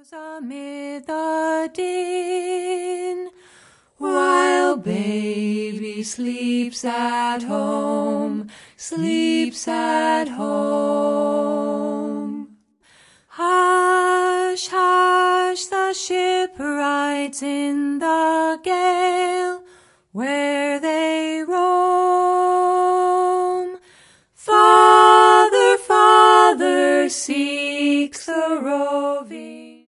Amid the din, while baby sleeps at home, sleeps at home. Hush, hush, the ship rides in the gale, where they roam. Father, Father, seeks the roving